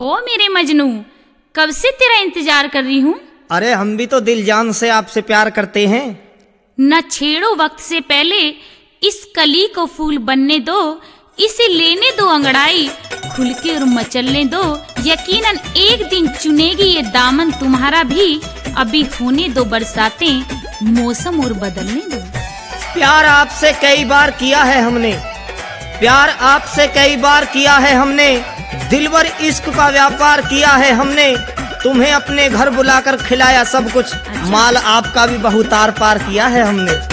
ओ मेरे मजनू, कब से तेरा इंतजार कर रही हूँ। अरे हम भी तो दिल जान से आपसे प्यार करते हैं। न छेड़ो, वक्त से पहले इस कली को फूल बनने दो, इसे लेने दो अंगड़ाई, खुल के और मचलने दो। यकीनन एक दिन चुनेगी ये दामन तुम्हारा भी। अभी होने दो बरसातें, मौसम और बदलने दो। प्यार आपसे कई बार किया है हमने, प्यार आपसे कई बार किया है हमने, दिलबर इश्क का व्यापार किया है हमने। तुम्हें अपने घर बुलाकर खिलाया सब कुछ, माल आपका भी बहुत आर पार किया है हमने।